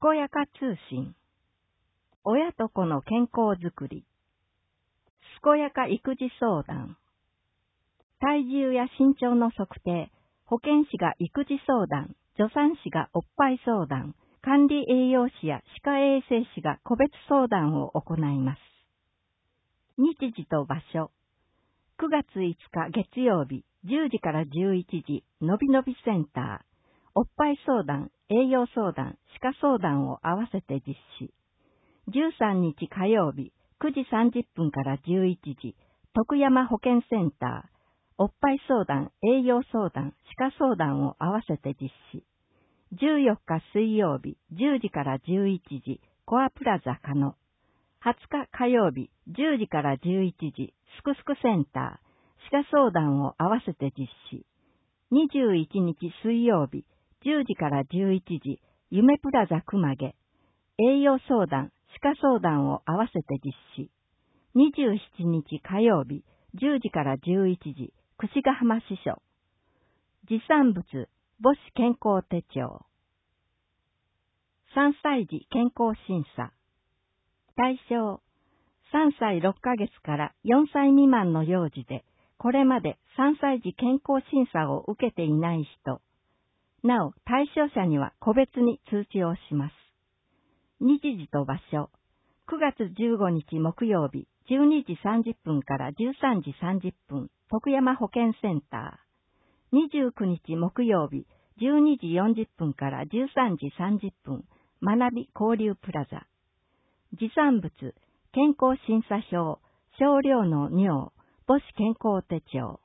こやか通信。親と子の健康づくり。すこやか育児相談。体重や身長の測定、保健師が育児相談、助産師がおっぱい相談、管理栄養士や歯科衛生士が個別相談を行います。日時と場所。9月5日月曜日10時から11時、のびのびセンター。おっぱい相談、栄養相談、歯科相談を合わせて実施。13日火曜日9時30分から11時、徳山保健センター。おっぱい相談、栄養相談、歯科相談を合わせて実施。14日水曜日10時から11時、コアプラザ可野。20日火曜日10時から11時、すくすくセンター。歯科相談を合わせて実施。21日水曜日10時から11時、夢プラザ熊毛。栄養相談、歯科相談を合わせて実施。27日火曜日10時から11時、櫛ヶ浜支所。持産物、母子健康手帳。3歳児健康審査。対象、3歳6ヶ月から4歳未満の幼児で、これまで3歳児健康審査を受けていない人。なお、対象者には個別に通知をします。日時と場所。9月15日木曜日12時30分から13時30分、徳山保健センター。29日木曜日12時40分から13時30分、学び交流プラザ。持産物、健康審査表、少量の尿、母子健康手帳。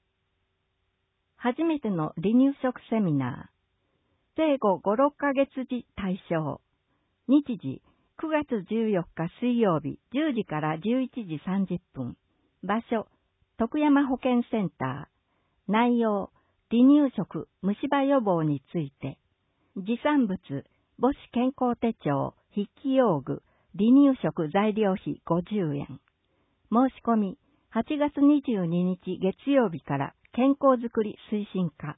初めての離乳食セミナー。生後5、6ヶ月時対象。日時、9月14日水曜日10時から11時30分。場所、徳山保健センター。内容、離乳食、虫歯予防について。持産物、母子健康手帳、筆記用具、離乳食材料費50円。申し込み、8月22日月曜日から健康づくり推進課。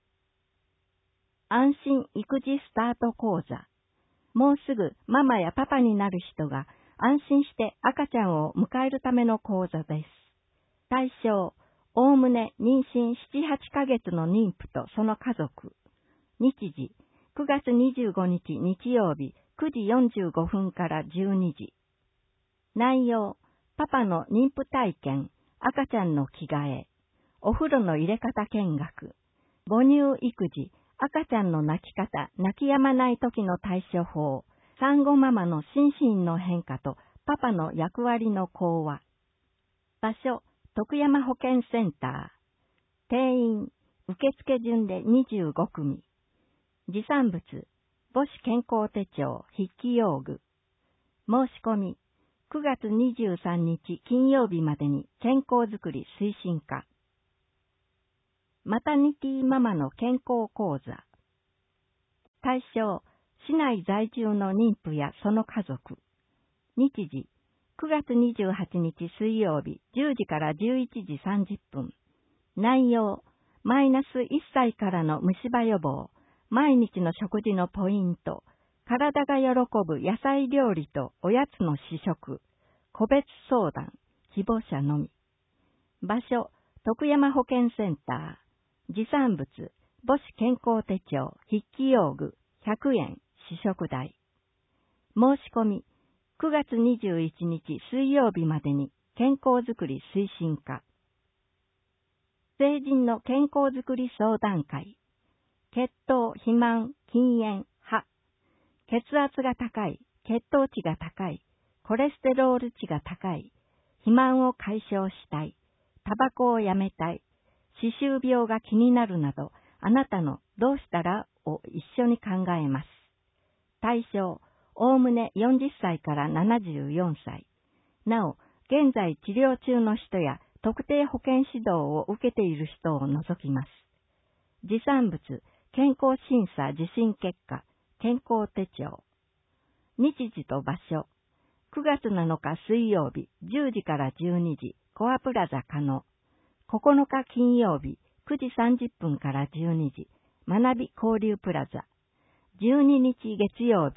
安心育児スタート講座。もうすぐママやパパになる人が安心して赤ちゃんを迎えるための講座です。対象、おおむね妊娠7、8ヶ月の妊婦とその家族。日時、9月25日日曜日9時45分から12時。内容、パパの妊婦体験、赤ちゃんの着替え、お風呂の入れ方見学、母乳育児、赤ちゃんの泣き方、泣き止まない時の対処法、産後ママの心身の変化とパパの役割の講話。場所、徳山保健センター。定員、受付順で25組。持産物、母子健康手帳、筆記用具。申し込み、9月23日金曜日までに健康づくり推進課。マタニティママの健康講座。対象、市内在住の妊婦やその家族。日時、9月28日水曜日10時から11時30分。内容、マイナス1歳からの虫歯予防、毎日の食事のポイント、体が喜ぶ野菜料理とおやつの試食、個別相談、希望者のみ。場所、徳山保健センター。持産物、母子健康手帳、筆記用具、100円、試食代。申し込み、9月21日水曜日までに健康づくり推進課。成人の健康づくり相談会。血糖、肥満、禁煙、歯。血圧が高い、血糖値が高い、コレステロール値が高い、肥満を解消したい、タバコをやめたい、歯周病が気になるなど、あなたのどうしたらを一緒に考えます。対象、おおむね40歳から74歳。なお、現在治療中の人や特定保健指導を受けている人を除きます。持産物、健康審査受診結果、健康手帳。日時と場所。9月7日水曜日10時から12時、コアプラザ可野。9日金曜日9時30分から12時、学び交流プラザ。12日月曜日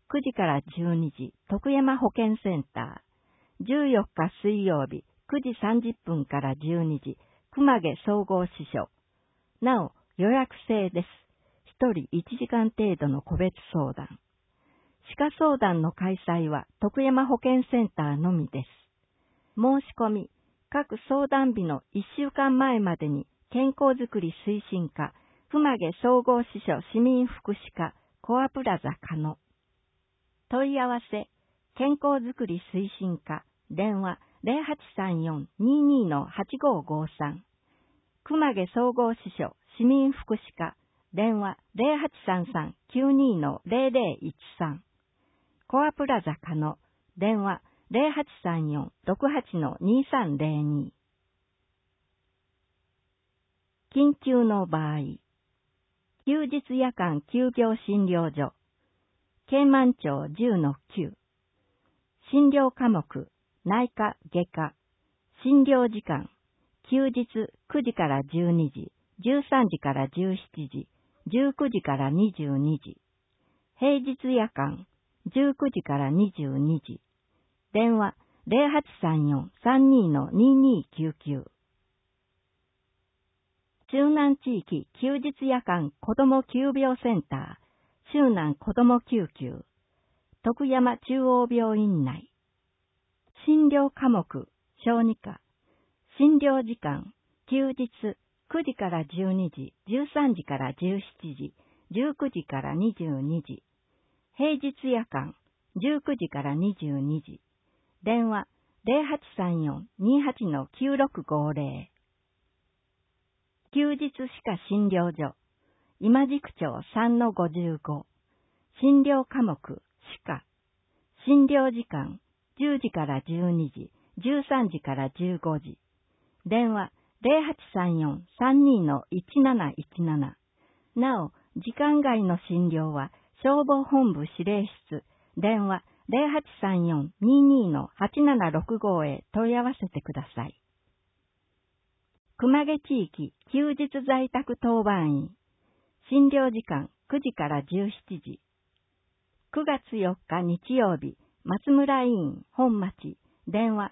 9時から12時、徳山保健センター。14日水曜日、9時30分から12時、熊毛総合支所。なお、予約制です。1人1時間程度の個別相談。歯科相談の開催は徳山保健センターのみです。申し込み、各相談日の1週間前までに健康づくり推進課、熊毛総合支所市民福祉課、コアプラザ可能。問い合わせ、健康づくり推進課、電話0834-22-8553。熊毛総合支所市民福祉課、電話0833-92-0013。コアプラザ可能、電話0834-68-2302。緊急の場合、休日夜間休業診療所、慶満町10-9。診療科目、内科、外科。診療時間、休日9時から12時、13時から17時、19時から22時。平日夜間、19時から22時。電話0834-32-2299。中南地域休日夜間子ども急病センター、周南子ども救急、徳山中央病院内。診療科目、小児科。診療時間、休日9時から12時、13時から17時、19時から22時。平日夜間、19時から22時。電話0834-28-9650。休日歯科診療所、今宿町3-55。診療科目、歯科。診療時間、10時から12時、13時から15時。電話0834-32-1717。なお、時間外の診療は消防本部指令室、電話0834-22-8765へ問い合わせてください。熊毛地域休日在宅当番員。診療時間9時から17時。9月4日日曜日、松村委員本町、電話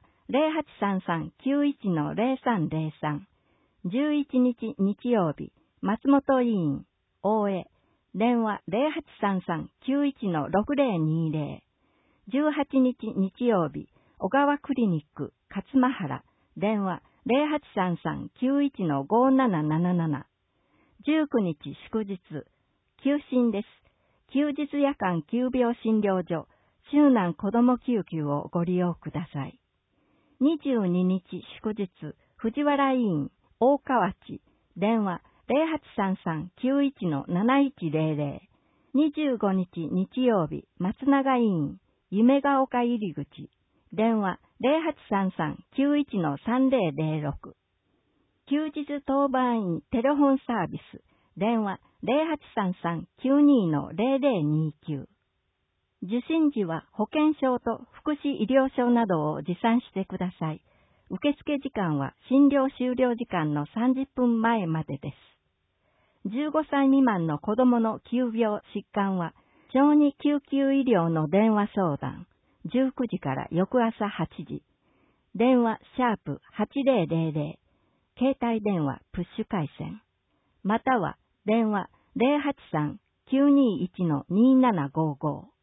0833-91-0303。11日日曜日、松本委員、大江、電話0833-91-6020。18日日曜日、小川クリニック、勝間原、電話0833-91-5777。19日祝日、休診です。休日夜間急病診療所、周南子ども救急をご利用ください。22日祝日、藤原委員、大河内、電話0833-91-7100。25日日曜日、松永委員、夢が丘入り口、電話0833-91-3006。休日当番員テレフォンサービス、電話0833-92-0029。受診時は保険証と福祉医療証などを持参してください。受付時間は診療終了時間の30分前までです。15歳未満の子供の急病疾患は、小児救急医療の電話相談、19時から翌朝8時。電話#8000、携帯電話プッシュ回線。または電話083-921-2755。